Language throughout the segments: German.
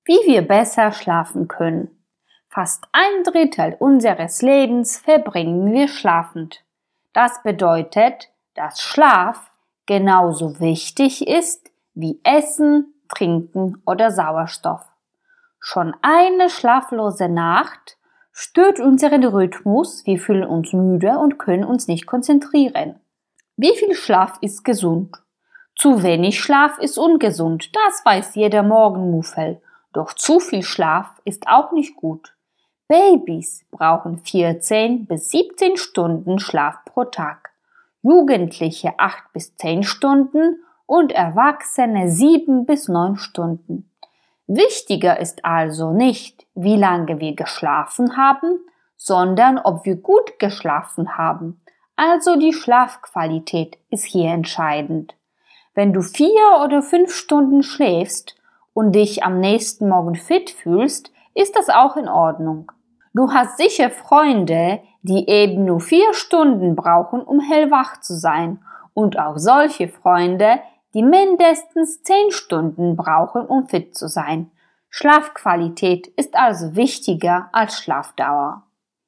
wie wir besser schlafen können. Fast 1/3 unseres Lebens verbringen wir schlafend. Das bedeutet, dass Schlaf genauso wichtig ist wie Essen, Trinken oder Sauerstoff. Schon eine schlaflose Nacht stört unseren Rhythmus, wir fühlen uns müde und können uns nicht konzentrieren. Wie viel Schlaf ist gesund? Zu wenig Schlaf ist ungesund, das weiß jeder Morgenmuffel. Doch zu viel Schlaf ist auch nicht gut. Babys brauchen 14 bis 17 Stunden Schlaf pro Tag, Jugendliche 8 bis 10 Stunden und Erwachsene 7 bis 9 Stunden. Wichtiger ist also nicht, wie lange wir geschlafen haben, sondern ob wir gut geschlafen haben. Also die Schlafqualität ist hier entscheidend. Wenn du 4 oder 5 Stunden schläfst und dich am nächsten Morgen fit fühlst, ist das auch in Ordnung. Du hast sicher Freunde, die eben nur 4 Stunden brauchen, um hellwach zu sein, und auch solche Freunde, die mindestens 10 Stunden brauchen, um fit zu sein. Schlafqualität ist also wichtiger als Schlafdauer.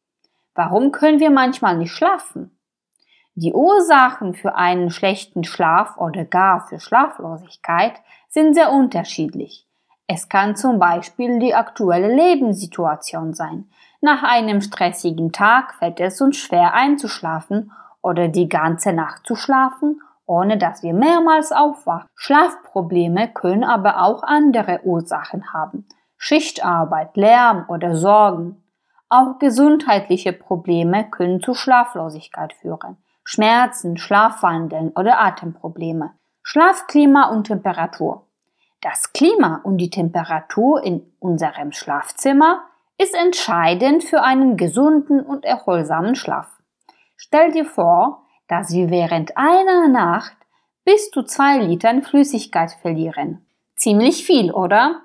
Warum können wir manchmal nicht schlafen? Die Ursachen für einen schlechten Schlaf oder gar für Schlaflosigkeit sind sehr unterschiedlich. Es kann zum Beispiel die aktuelle Lebenssituation sein. Nach einem stressigen Tag fällt es uns schwer einzuschlafen oder die ganze Nacht zu schlafen, ohne dass wir mehrmals aufwachen. Schlafprobleme können aber auch andere Ursachen haben. Schichtarbeit, Lärm oder Sorgen. Auch gesundheitliche Probleme können zu Schlaflosigkeit führen. Schmerzen, Schlafwandeln oder Atemprobleme. Schlafklima und Temperatur. Das Klima und die Temperatur in unserem Schlafzimmer ist entscheidend für einen gesunden und erholsamen Schlaf. Stell dir vor, dass wir während einer Nacht bis zu 2 Litern Flüssigkeit verlieren. Ziemlich viel, oder?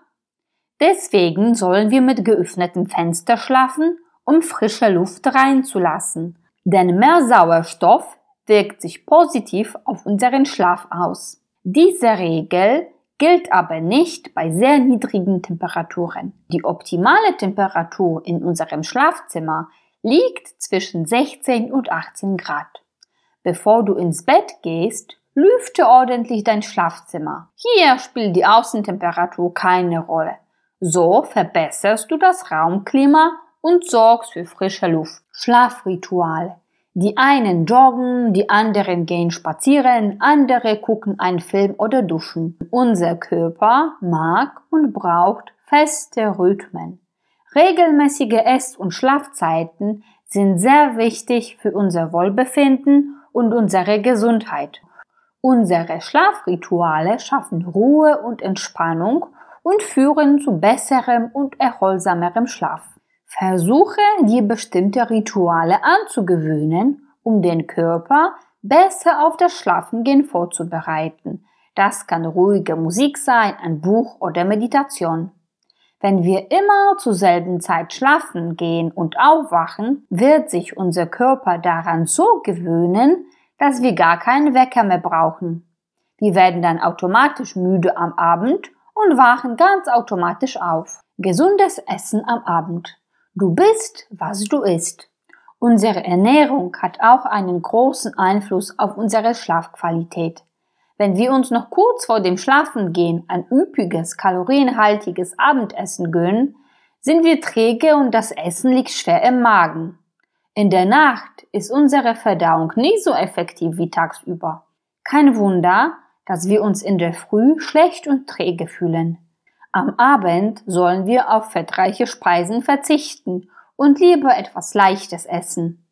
Deswegen sollen wir mit geöffnetem Fenster schlafen, um frische Luft reinzulassen. Denn mehr Sauerstoff wirkt sich positiv auf unseren Schlaf aus. Diese Regel gilt aber nicht bei sehr niedrigen Temperaturen. Die optimale Temperatur in unserem Schlafzimmer liegt zwischen 16 und 18 Grad. Bevor du ins Bett gehst, lüfte ordentlich dein Schlafzimmer. Hier spielt die Außentemperatur keine Rolle. So verbesserst du das Raumklima und sorgst für frische Luft. Schlafrituale. Die einen joggen, die anderen gehen spazieren, andere gucken einen Film oder duschen. Unser Körper mag und braucht feste Rhythmen. Regelmäßige Ess- und Schlafzeiten sind sehr wichtig für unser Wohlbefinden und unsere Gesundheit. Unsere Schlafrituale schaffen Ruhe und Entspannung und führen zu besserem und erholsamerem Schlaf. Versuche, dir bestimmte Rituale anzugewöhnen, um den Körper besser auf das Schlafengehen vorzubereiten. Das kann ruhige Musik sein, ein Buch oder Meditation. Wenn wir immer zur selben Zeit schlafen gehen und aufwachen, wird sich unser Körper daran so gewöhnen, dass wir gar keinen Wecker mehr brauchen. Wir werden dann automatisch müde am Abend und wachen ganz automatisch auf. Gesundes Essen am Abend. Du bist, was du isst. Unsere Ernährung hat auch einen großen Einfluss auf unsere Schlafqualität. Wenn wir uns noch kurz vor dem Schlafengehen ein üppiges, kalorienhaltiges Abendessen gönnen, sind wir träge und das Essen liegt schwer im Magen. In der Nacht ist unsere Verdauung nicht so effektiv wie tagsüber. Kein Wunder, dass wir uns in der Früh schlecht und träge fühlen. Am Abend sollen wir auf fettreiche Speisen verzichten und lieber etwas Leichtes essen.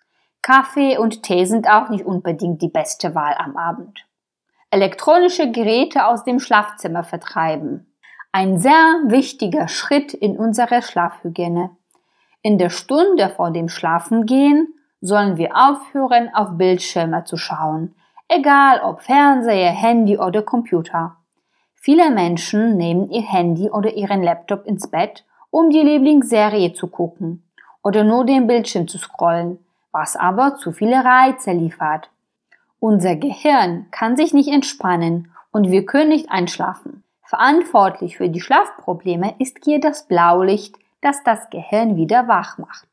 Kaffee und Tee sind auch nicht unbedingt die beste Wahl am Abend. Elektronische Geräte aus dem Schlafzimmer vertreiben. Ein sehr wichtiger Schritt in unserer Schlafhygiene. In der Stunde vor dem Schlafengehen sollen wir aufhören, auf Bildschirme zu schauen, egal ob Fernseher, Handy oder Computer. Viele Menschen nehmen ihr Handy oder ihren Laptop ins Bett, um die Lieblingsserie zu gucken oder nur den Bildschirm zu scrollen, was aber zu viele Reize liefert. Unser Gehirn kann sich nicht entspannen und wir können nicht einschlafen. Verantwortlich für die Schlafprobleme ist hier das Blaulicht, das das Gehirn wieder wach macht.